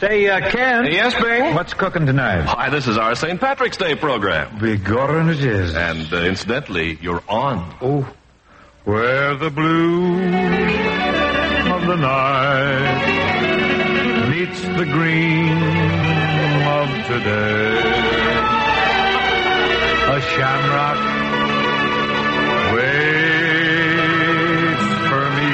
Say, Ken. Yes, Bing? What's cooking tonight? Hi, this is our St. Patrick's Day program. Begorrah it is. And, incidentally, you're on. Oh. Where the blue of the night meets the green of today. A shamrock waits for me.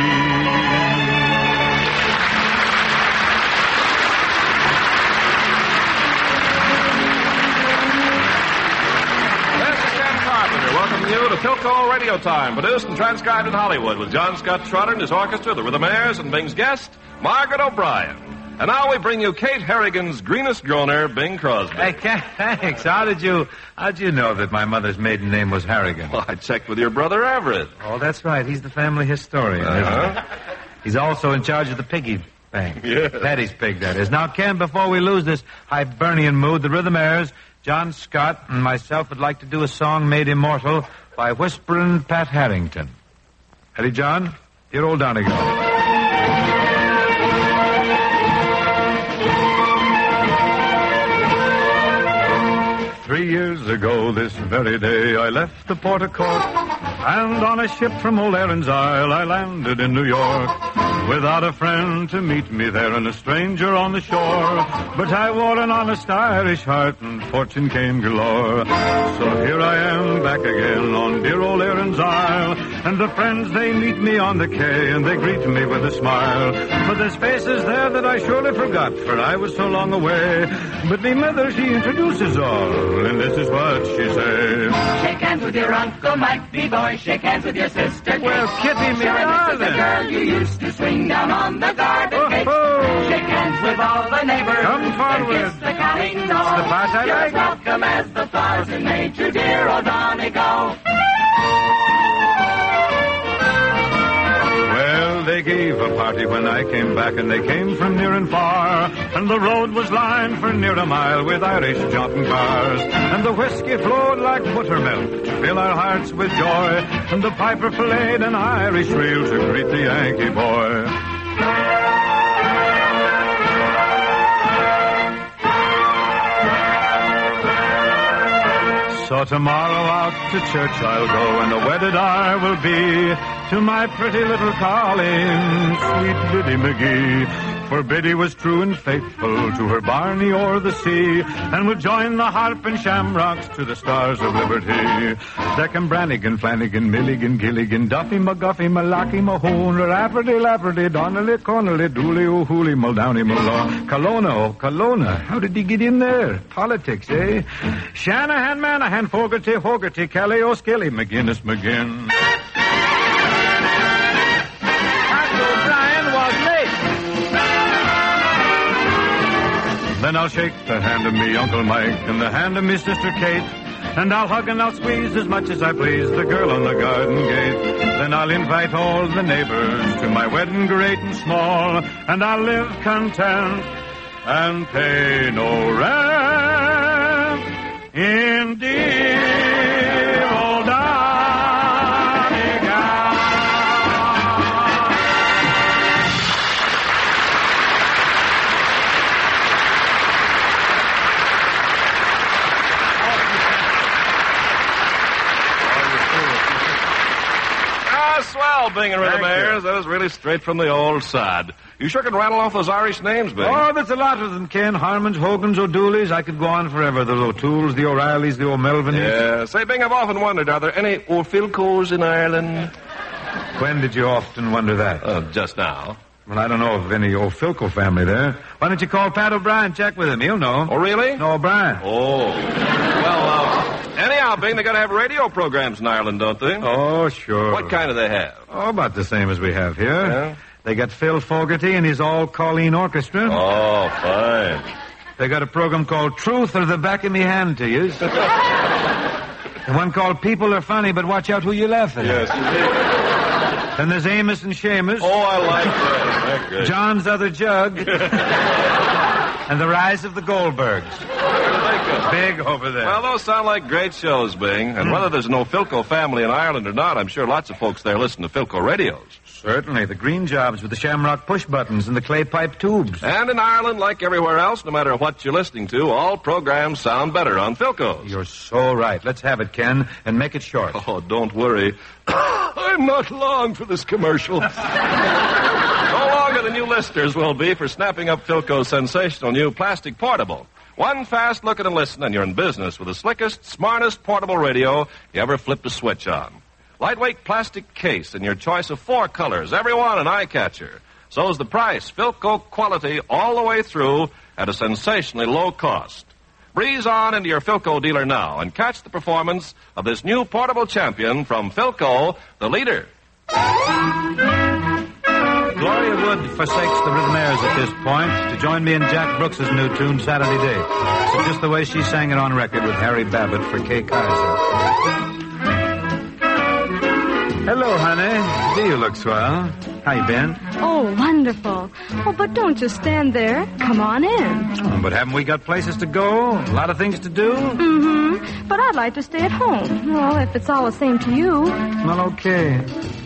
This is Ken Carpenter, welcoming you to Philco Radio Time, produced and transcribed in Hollywood with John Scott Trotter and his orchestra, the Rhythmaires, and Bing's guest, Margaret O'Brien. And now we bring you Kate Harrigan's greenest groaner, Bing Crosby. Hey, Ken, thanks. How'd you know that my mother's maiden name was Harrigan? Well, I checked with your brother Everett. Oh, that's right. He's the family historian, isn't he? He's also in charge of the piggy bank. Yeah. Betty's pig, that is. Now, Ken, before we lose this Hibernian mood, the Rhythmaires, John Scott, and myself would like to do a song made immortal by Whisperin' Pat Harrington. Ready, John? Dear old Donegal. 3 years ago, this very day, I left the Port of Cork, and on a ship from Old Erin's Isle, I landed in New York. Without a friend to meet me there, and a stranger on the shore, but I wore an honest Irish heart, and fortune came galore. So here I am back again on dear Old Erin's Isle, and the friends, they meet me on the quay, and they greet me with a smile. But there's faces there that I surely forgot, for I was so long away. But me mother, she introduces all, and this is what she says. Shake hands with your Uncle Mike, boy. Shake hands with your sister Kate. Well, Kitty, me Sure, this is darling. the girl you used to swing down on the garden gate. Oh. Shake hands with all the neighbors. Come forward. And kiss the counting door. It's the part I You're like. as welcome as the flowers in May to dear old Donegal. Well, they gave a party when I came back, and they came from near and far. And the road was lined for near a mile with Irish jaunting cars. And the whiskey flowed like buttermilk to fill our hearts with joy. And the piper played an Irish reel to greet the Yankee boy. So tomorrow out to church I'll go, and a wedded I will be to my pretty little Colleen, sweet Biddy McGee. For Biddy was true and faithful to her Barney o'er the sea, and would join the harp and shamrocks to the stars of liberty. Deckham, Brannigan, Flanagan, Milligan, Gilligan, Duffy, McGuffy, Malachi, Mahoon, Rafferty, Lafferty, Donnelly, Connolly, Dooley, O'Hooley, Muldowney, Mullaw, Kelowna, oh, Kelowna. How did he get in there? Politics, eh? Shanahan, Manahan, Fogarty, Hogarty, Kelly, O'Skilly, McGinnis, McGinn. Pat O'Brien was late. Then I'll shake the hand of me Uncle Mike and the hand of me Sister Kate, and I'll hug and I'll squeeze as much as I please the girl on the garden gate. Then I'll invite all the neighbors to my wedding, great and small, and I'll live content and pay no rent in dear old Donegal. Swell, Bing and Thank Rhythmaires. you. That was really straight from the old sod. You sure can rattle off those Irish names, Bing. Oh, there's a lot of them, Ken. Harmons, Hogans, O'Dooleys. I could go on forever. The O'Tooles, the O'Reillys, the O'Melvins. Yeah. Say, Bing, I've often wondered, are there any O'Philcos in Ireland? When did you often wonder that? Just now. Well, I don't know of any O'Philco family there. Why don't you call Pat O'Brien? Check with him. He'll know. Oh, really? No, O'Brien. Oh. Well, anyhow, Bing, they got to have radio programs in Ireland, don't they? Oh, sure. What kind do they have? Oh, about the same as we have here. Yeah? They got Phil Fogarty and his all-Colleen Orchestra. Oh, fine. They got a program called Truth or the Back of Me Hand to use. The one called People Are Funny, but watch out who you laugh at. Yes. Then there's Amos and Seamus. Oh, I like that. That's good. John's Other Jug. And the rise of the Goldbergs. Where do they go? Big over there. Well, those sound like great shows, Bing. And whether there's no Philco family in Ireland or not, I'm sure lots of folks there listen to Philco radios. Certainly. The green jobs with the shamrock push buttons and the clay pipe tubes. And in Ireland, like everywhere else, no matter what you're listening to, all programs sound better on Philcos. You're so right. Let's have it, Ken, and make it short. Oh, don't worry. I'm not long for this commercial. No longer the new listeners will be for snapping up Philco's sensational new plastic portable. One fast look at and listen, and you're in business with the slickest, smartest portable radio you ever flipped a switch on. Lightweight plastic case in your choice of 4 colors, every one an eye-catcher. So's the price, Philco quality all the way through at a sensationally low cost. Breeze on into your Philco dealer now and catch the performance of this new portable champion from Philco, the leader. Gloria Wood forsakes the Rhythmaires at this point to join me in Jack Brooks' new tune, Saturday Day. So just the way she sang it on record with Harry Babbitt for Kay Kaiser. Hello, honey. Do you look swell? How you been? Oh, wonderful. Oh, but don't just stand there. Come on in. Oh, but haven't we got places to go? A lot of things to do? Mm-hmm. But I'd like to stay at home. Well, if it's all the same to you. Well, okay.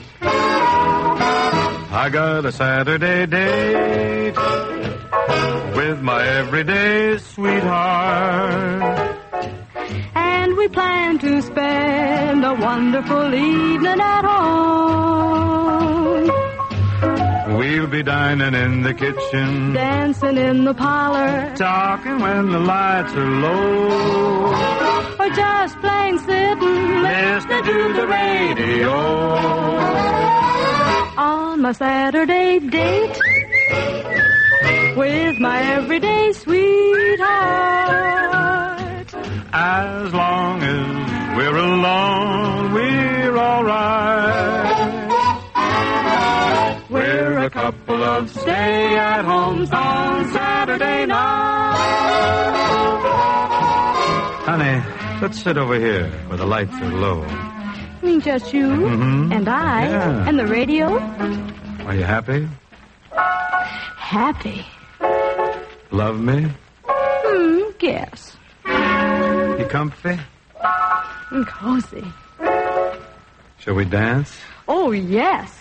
I got a Saturday date with my everyday sweetheart. And we plan to spend a wonderful evening at home. We'll be dining in the kitchen, Dancing in the parlor, talking when the lights are low, or just plain sitting, listening to the radio. On my Saturday date with my everyday sweetheart. As long as we're alone, we're all right. We're a couple of stay-at-homes on Saturday night. Honey, let's sit over here where the lights are low. You mean just you and I and the radio? Are you happy? Happy. Love me? Guess. You comfy? And cozy. Shall we dance? Oh, yes.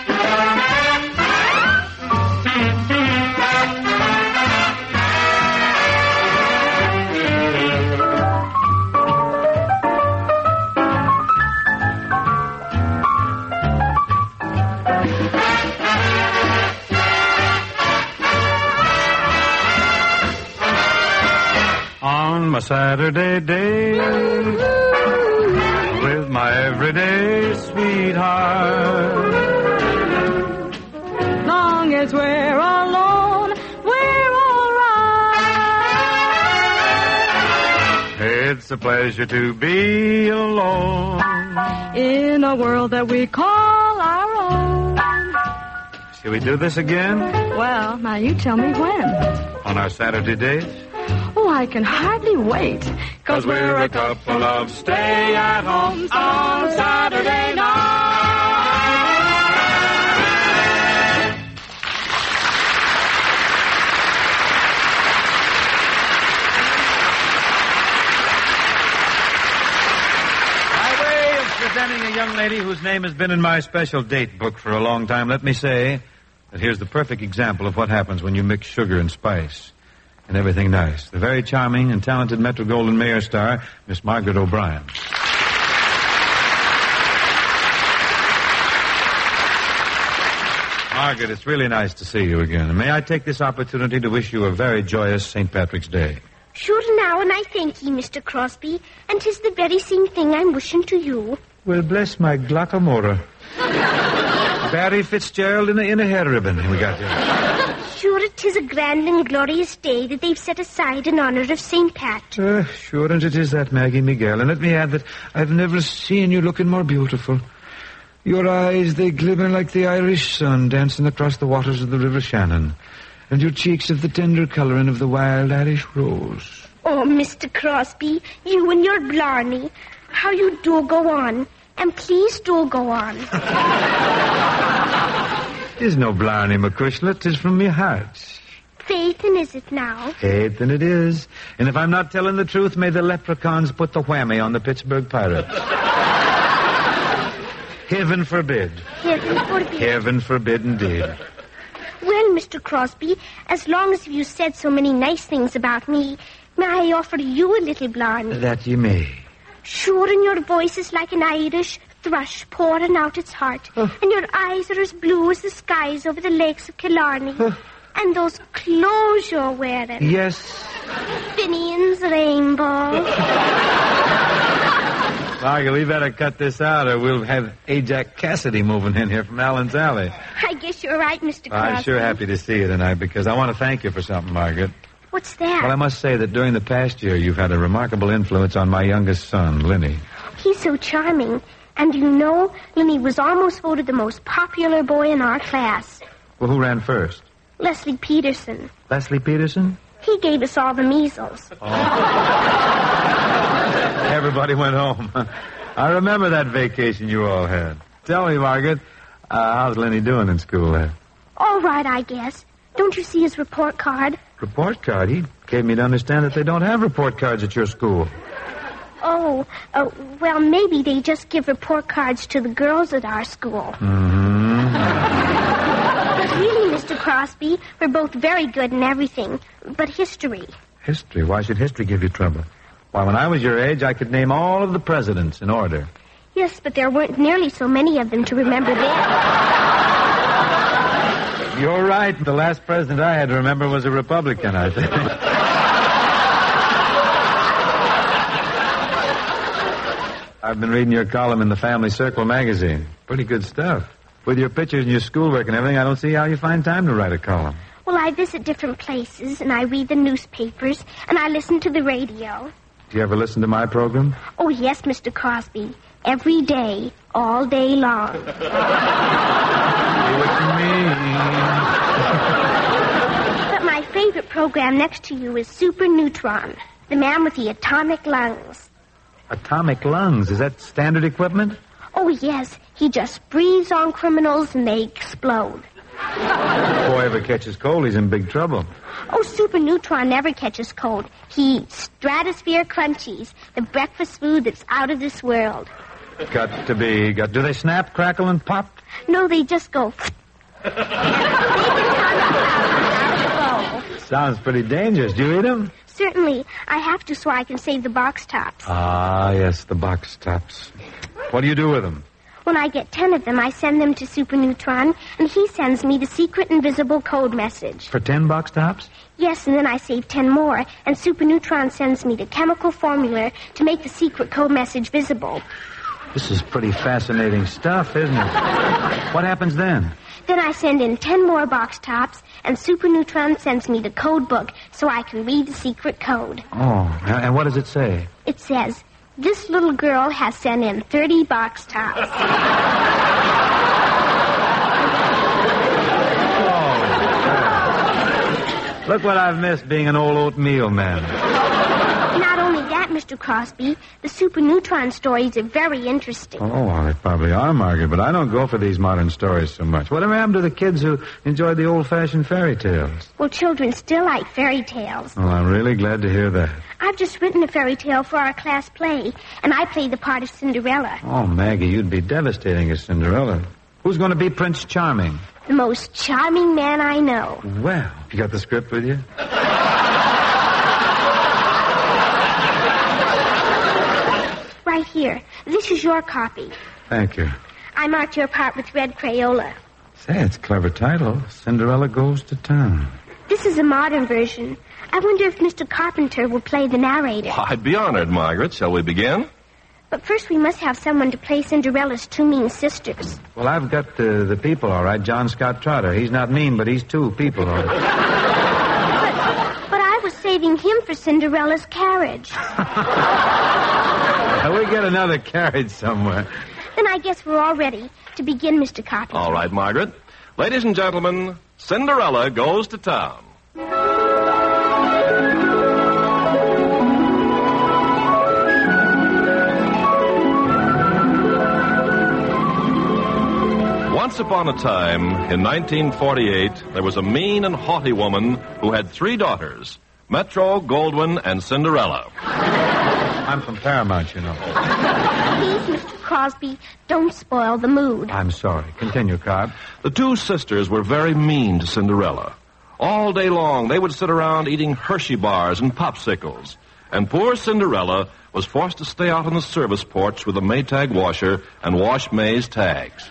On my Saturday day with my everyday sweetheart. Long as we're alone, we're all right. It's a pleasure to be alone. In a world that we call our own. Shall we do this again? Well, now you tell me when. On our Saturday date? Oh, I can hardly wait. 'Cause we're a couple of stay-at-homes on Saturday night. By way of presenting a young lady whose name has been in my special date book for a long time, let me say that here's the perfect example of what happens when you mix sugar and spice. And everything nice. The very charming and talented Metro-Goldwyn-Mayer star, Miss Margaret O'Brien. Margaret, it's really nice to see you again. And may I take this opportunity to wish you a very joyous St. Patrick's Day? Sure now, and I thank ye, Mr. Crosby, and 'tis the very same thing I'm wishing to you. Well, bless my glockamora. Barry Fitzgerald in a hair ribbon we got here. Sure, 'tis a grand and glorious day that they've set aside in honor of St. Pat. Sure, and it is that, Maggie Miguel. And let me add that I've never seen you looking more beautiful. Your eyes, they glimmer like the Irish sun dancing across the waters of the River Shannon. And your cheeks have the tender colouring of the wild Irish rose. Oh, Mr. Crosby, you and your blarney. How you do go on. And please do go on. Tis no blarney, McCushlet. 'Tis from me heart. Faith, is it now? Faith, and it is. And if I'm not telling the truth, may the leprechauns put the whammy on the Pittsburgh Pirates. Heaven forbid. Heaven forbid. Heaven forbid, indeed. Well, Mr. Crosby, as long as you said so many nice things about me, may I offer you a little blarney? That you may. Sure, and your voice is like an Irish thrush pouring out its heart, and your eyes are as blue as the skies over the lakes of Killarney. And those clothes you're wearing. Yes. Finian's rainbow. Margaret, we better cut this out or we'll have Ajax Cassidy moving in here from Allen's Alley. I guess you're right, Mr. Crosby. I'm sure happy to see you tonight because I want to thank you for something, Margaret. What's that? Well, I must say that during the past year, you've had a remarkable influence on my youngest son, Lenny. He's so charming. And you know, Lenny was almost voted the most popular boy in our class. Well, who ran first? Leslie Peterson. Leslie Peterson? He gave us all the measles. Everybody went home. I remember that vacation you all had. Tell me, Margaret, how's Lenny doing in school there? All right, I guess. Don't you see his report card? Report card? He gave me to understand that they don't have report cards at your school. Oh, well, maybe they just give report cards to the girls at our school. Mm-hmm. But really, Mr. Crosby, we're both very good in everything, but history. History? Why should history give you trouble? Why, when I was your age, I could name all of the presidents in order. Yes, but there weren't nearly so many of them to remember then. You're right. The last president I had to remember was a Republican, I think. I've been reading your column in the Family Circle magazine. Pretty good stuff. With your pictures and your schoolwork and everything, I don't see how you find time to write a column. Well, I visit different places, and I read the newspapers, and I listen to the radio. Do you ever listen to my program? Oh, yes, Mr. Crosby. Every day, all day long. See what you mean. But my favorite program next to you is Super Neutron, the man with the atomic lungs. Atomic lungs? Is that standard equipment? Oh, yes. He just breathes on criminals and they explode. If the boy ever catches cold, he's in big trouble. Oh, Super Neutron never catches cold. He eats Stratosphere Crunchies, the breakfast food that's out of this world. Got to be. Do they snap, crackle, and pop? No, they just go. Sounds pretty dangerous. Do you eat them? Certainly. I have to so I can save the box tops. Ah, yes, the box tops. What do you do with them? When I get 10 of them, I send them to Super Neutron, and he sends me the secret invisible code message. For 10 box tops? Yes, and then I save 10 more, and Super Neutron sends me the chemical formula to make the secret code message visible. This is pretty fascinating stuff, isn't it? What happens then? Then I send in 10 more box tops, and Super Neutron sends me the code book so I can read the secret code. Oh, and what does it say? It says, this little girl has sent in 30 box tops. Oh, look what I've missed being an old oatmeal man. Not only that, Mr. Crosby, the Super Neutron stories are very interesting. Oh, well, they probably are, Margaret, but I don't go for these modern stories so much. Whatever happened to the kids who enjoyed the old-fashioned fairy tales? Well, children still like fairy tales. Well, I'm really glad to hear that. I've just written a fairy tale for our class play, and I play the part of Cinderella. Oh, Maggie, you'd be devastating as Cinderella. Who's going to be Prince Charming? The most charming man I know. Well, you got the script with you? Right here. This is your copy. Thank you. I marked your part with red Crayola. Say, it's a clever title. Cinderella Goes to Town. This is a modern version. I wonder if Mr. Carpenter will play the narrator. I'd be honored, Margaret. Shall we begin? But first we must have someone to play Cinderella's two mean sisters. Well, I've got the people, all right. John Scott Trotter. He's not mean, but he's two people, all right. But I was saving him for Cinderella's carriage. We get another carriage somewhere. Then I guess we're all ready to begin, Mr. Carpenter. All right, Margaret. Ladies and gentlemen, Cinderella Goes to Town. Once upon a time, in 1948, there was a mean and haughty woman who had 3 daughters, Metro, Goldwyn, and Cinderella. I'm from Paramount, you know. Please, Mr. Crosby, don't spoil the mood. I'm sorry. Continue, Cobb. The 2 sisters were very mean to Cinderella. All day long, they would sit around eating Hershey bars and popsicles. And poor Cinderella was forced to stay out on the service porch with a Maytag washer and wash May's tags.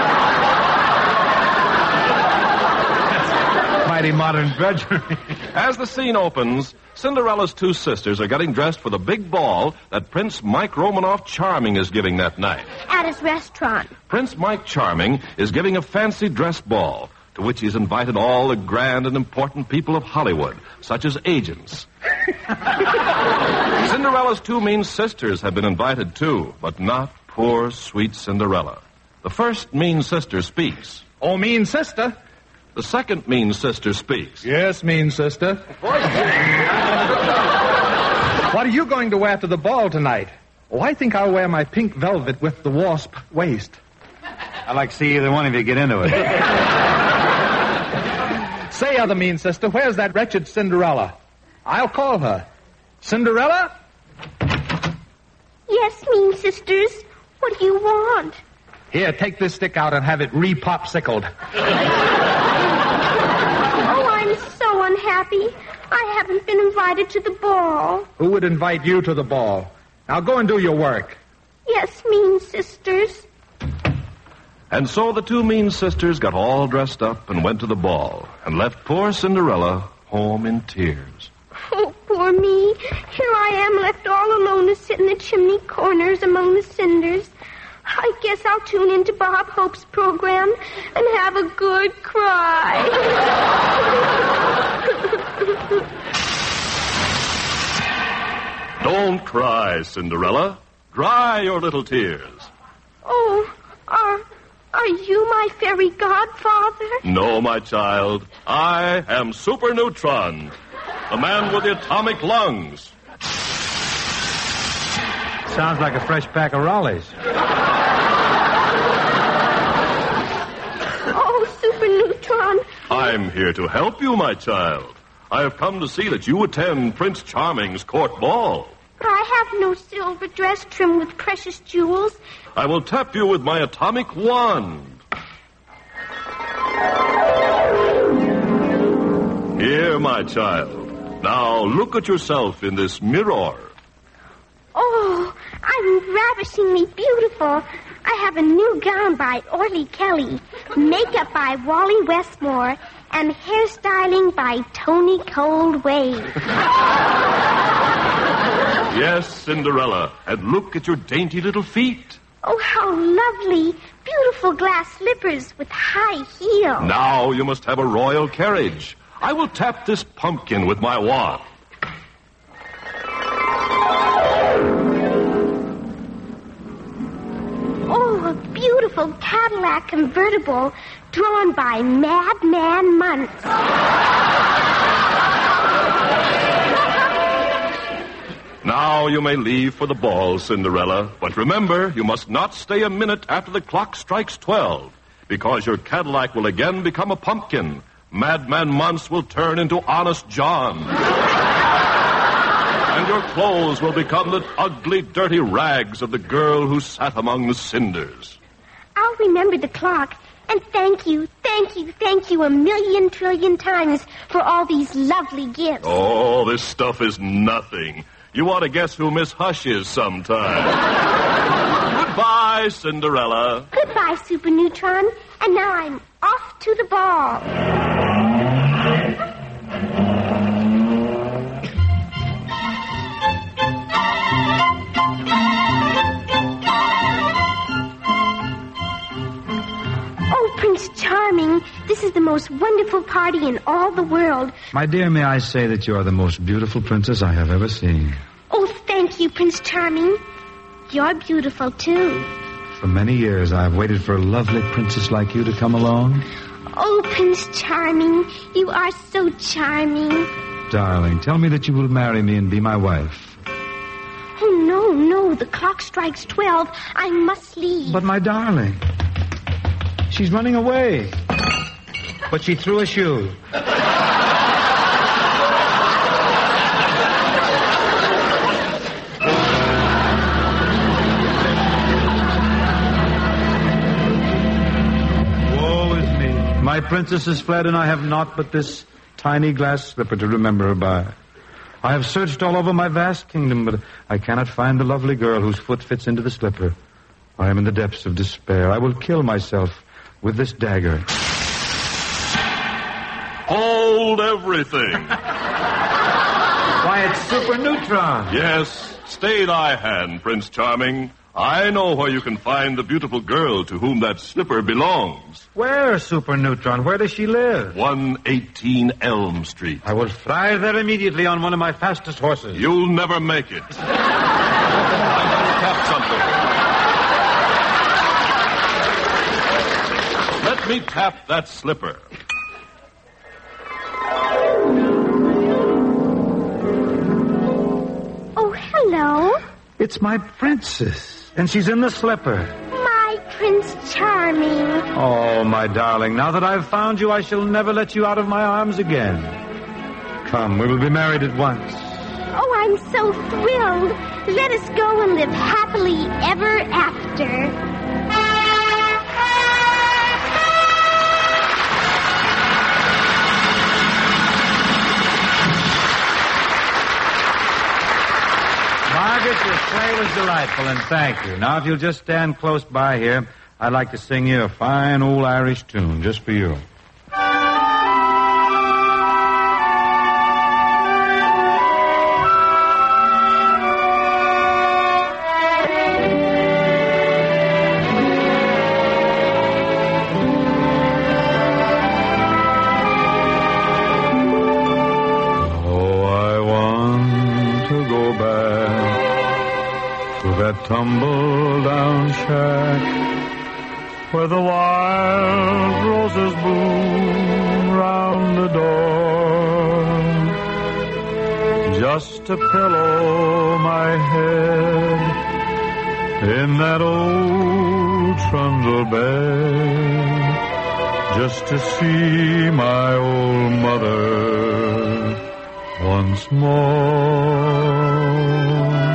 Mighty modern drudgery. As the scene opens, Cinderella's 2 sisters are getting dressed for the big ball that Prince Mike Romanoff Charming is giving that night. At his restaurant. Prince Mike Charming is giving a fancy dress ball to which he's invited all the grand and important people of Hollywood, such as agents. Cinderella's 2 mean sisters have been invited too, but not poor, sweet Cinderella. The first mean sister speaks. Oh, mean sister. The second mean sister speaks. Yes, mean sister. What are you going to wear to the ball tonight? Oh, I think I'll wear my pink velvet with the wasp waist. I'd like to see either one of you get into it. Say, other mean sister, where's that wretched Cinderella? I'll call her. Cinderella? Yes, mean sisters. What do you want? Here, take this stick out and have it re-popsicled. Oh, I'm so unhappy. I haven't been invited to the ball. Who would invite you to the ball? Now go and do your work. Yes, mean sisters. And so the 2 mean sisters got all dressed up and went to the ball and left poor Cinderella home in tears. Oh, poor me. Here I am left all alone to sit in the chimney corners among the cinders. I guess I'll tune into Bob Hope's program and have a good cry. Don't cry, Cinderella. Dry your little tears. Oh, are you my fairy godfather? No, my child. I am Super Neutron, the man with the atomic lungs. Sounds like a fresh pack of Raleighs. Oh, Super Neutron. I'm here to help you, my child. I have come to see that you attend Prince Charming's court ball. But I have no silver dress trimmed with precious jewels. I will tap you with my atomic wand. Here, my child. Now look at yourself in this mirror. Oh, I'm ravishingly beautiful. I have a new gown by Orly Kelly, makeup by Wally Westmore, and hairstyling by Tony Coldwave. Yes, Cinderella, and look at your dainty little feet. Oh, how lovely. Beautiful glass slippers with high heels. Now you must have a royal carriage. I will tap this pumpkin with my wand. Oh, a beautiful Cadillac convertible drawn by Madman Muntz. Now you may leave for the ball, Cinderella. But remember, you must not stay a minute after the clock strikes 12, because your Cadillac will again become a pumpkin. Madman Muntz will turn into Honest John. And your clothes will become the ugly, dirty rags of the girl who sat among the cinders. I'll remember the clock. And thank you a million trillion times for all these lovely gifts. Oh, this stuff is nothing. You ought to guess who Miss Hush is sometime. Goodbye, Cinderella. Goodbye, Super Neutron. And now I'm off to the ball. Oh, Prince Charming, this is the most wonderful party in all the world. My dear, may I say that you are the most beautiful princess I have ever seen. Oh, thank you, Prince Charming. You're beautiful, too. For many years, I have waited for a lovely princess like you to come along. Oh, Prince Charming, you are so charming. Darling, tell me that you will marry me and be my wife. Oh, no, the clock strikes 12. I must leave. But, my darling... She's running away. But she threw a shoe. Woe is me. My princess is fled, and I have naught but this tiny glass slipper to remember her by. I have searched all over my vast kingdom, but I cannot find the lovely girl whose foot fits into the slipper. I am in the depths of despair. I will kill myself with this dagger. Hold everything. Why, it's Super Neutron. Yes, stay thy hand, Prince Charming. I know where you can find the beautiful girl to whom that slipper belongs. Where, Super Neutron? Where does she live? 118 Elm Street. I will fly there immediately on one of my fastest horses. You'll never make it. I'm going to tap something. Let me tap that slipper. Oh, hello. It's my princess, and she's in the slipper. My Prince Charming. Oh, my darling, now that I've found you, I shall never let you out of my arms again. Come, we will be married at once. Oh, I'm so thrilled. Let us go and live happily ever after. Margaret, your play was delightful, and thank you. Now, if you'll just stand close by here, I'd like to sing you a fine old Irish tune just for you. That tumble-down shack where the wild roses bloom round the door, just to pillow my head in that old trundle bed, just to see my old mother once more.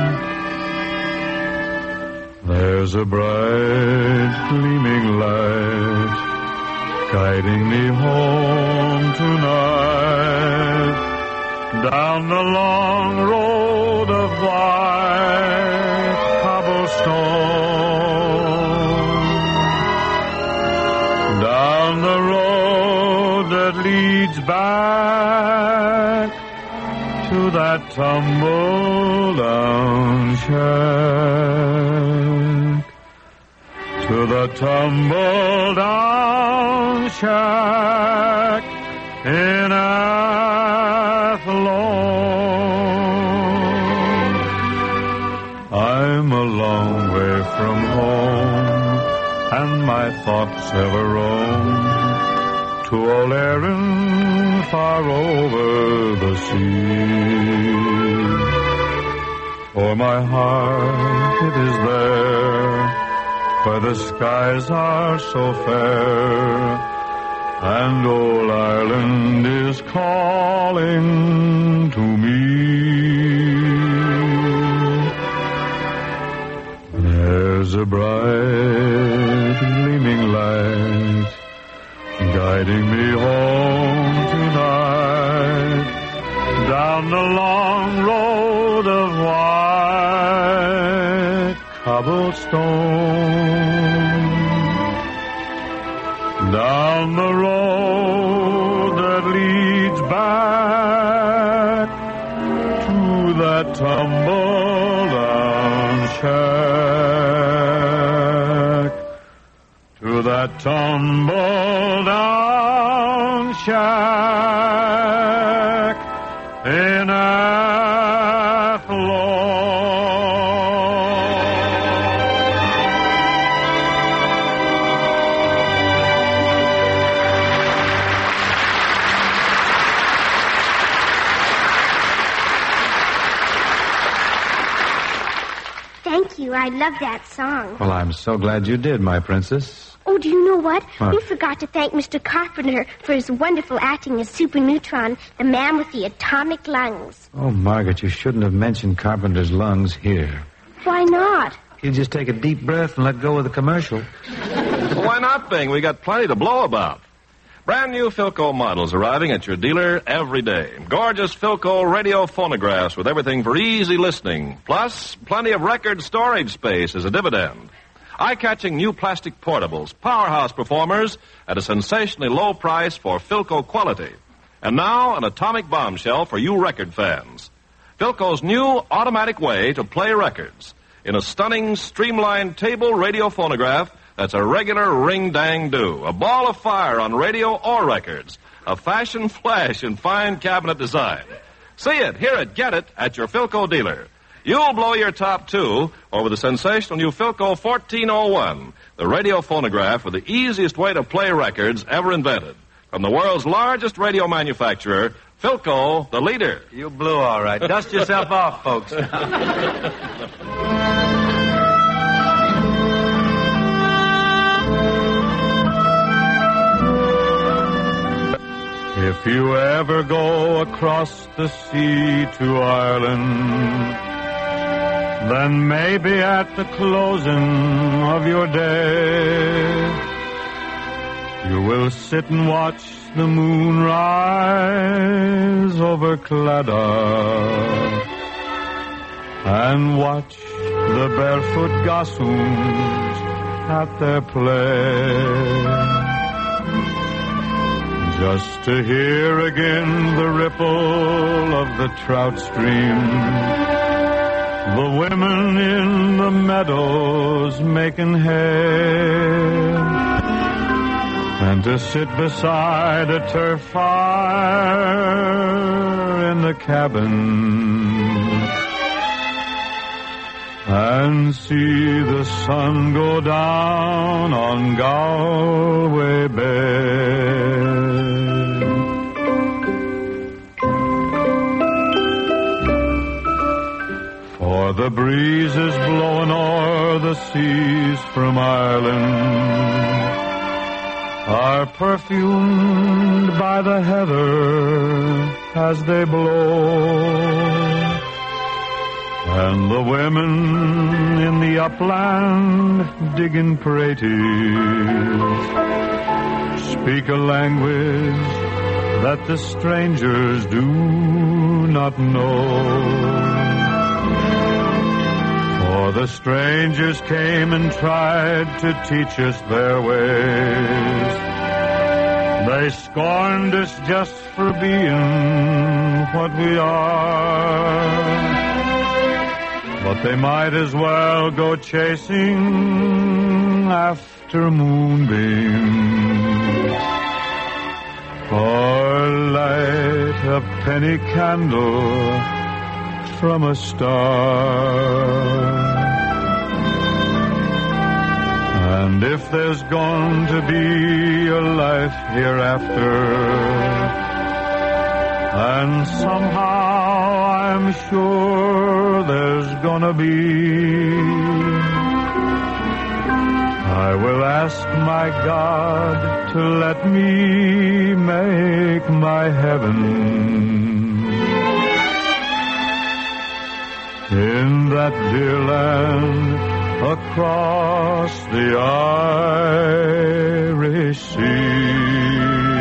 There's a bright, gleaming light guiding me home tonight, down the long road of white cobblestone, down the road that leads back to that tumble-down shack, to the tumble-down shack in Athlone. I'm a long way from home, and my thoughts ever roam to old Erin far over the sea. For my heart, it is there, where the skies are so fair, and old Ireland is calling to me. There's a bright, gleaming light guiding me home tonight, down the long road of white cobblestone, down the road that leads back to that tumble-down shack, to that tumble-down shack in Athlone. Thank you. I love that song. Well, I'm so glad you did, my princess. Oh, do you know what? What? We forgot to thank Mr. Carpenter for his wonderful acting as Super Neutron, the man with the atomic lungs. Oh, Margaret, you shouldn't have mentioned Carpenter's lungs here. Why not? You just take a deep breath and let go of the commercial. Well, why not, Bing? We got plenty to blow about. Brand new Philco models arriving at your dealer every day. Gorgeous Philco radio phonographs with everything for easy listening. Plus, plenty of record storage space as a dividend. Eye-catching new plastic portables, powerhouse performers at a sensationally low price for Philco quality. And now, an atomic bombshell for you record fans. Philco's new automatic way to play records in a stunning, streamlined table radio phonograph that's a regular ring-dang-do, a ball of fire on radio or records, a fashion flash in fine cabinet design. See it, hear it, get it at your Philco dealer. You'll blow your top, too, over the sensational new Philco 1401, the radio phonograph with the easiest way to play records ever invented. From the world's largest radio manufacturer, Philco, the leader. You blew all right. Dust yourself off, folks. If you ever go across the sea to Ireland, then maybe at the closing of your day, you will sit and watch the moon rise over Claddagh and watch the barefoot gossoons at their play. Just to hear again the ripple of the trout stream, the women in the meadows making hay, and to sit beside a turf fire in the cabin and see the sun go down on Galway Bay. For the breeze is blowing o'er the seas from Ireland, are perfumed by the heather as they blow. And the women in the upland digging praties speak a language that the strangers do not know. For the strangers came and tried to teach us their ways. They scorned us just for being what we are. But they might as well go chasing after moonbeams or light a penny candle from a star. And if there's going to be a life hereafter, and somehow I'm sure there's gonna be, I will ask my God to let me make my heaven in that dear land across the Irish Sea.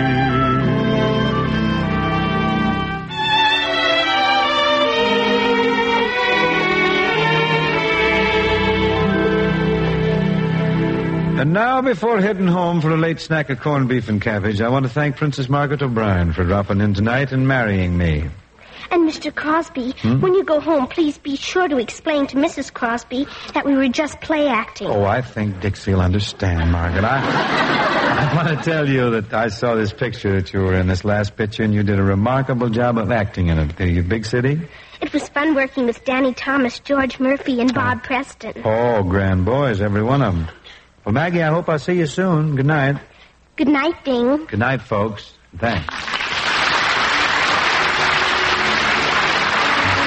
And now, before heading home for a late snack of corned beef and cabbage, I want to thank Princess Margaret O'Brien for dropping in tonight and marrying me. And Mr. Crosby, when you go home, please be sure to explain to Mrs. Crosby that we were just play acting. Oh, I think Dixie will understand, Margaret. I want to tell you that I saw this picture that you were in, this last picture, and you did a remarkable job of acting in it. The big city? It was fun working with Danny Thomas, George Murphy, and Bob Preston. Oh, grand boys, every one of them. Well, Maggie, I hope I'll see you soon. Good night. Good night, Bing. Good night, folks. Thanks.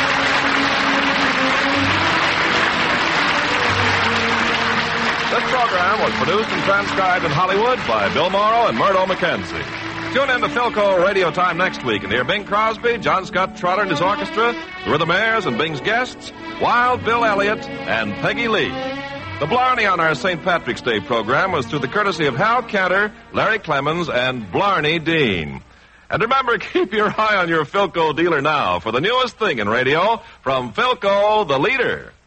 This program program was produced and transcribed in Hollywood by Bill Morrow and Murdo McKenzie. Tune in to Philco Radio Time next week and hear Bing Crosby, John Scott Trotter and his orchestra, the Rhythmaires and Bing's guests, Wild Bill Elliott, and Peggy Lee. The Blarney on our St. Patrick's Day program was through the courtesy of Hal Cantor, Larry Clemens, and Blarney Dean. And remember, keep your eye on your Philco dealer now for the newest thing in radio from Philco, the leader.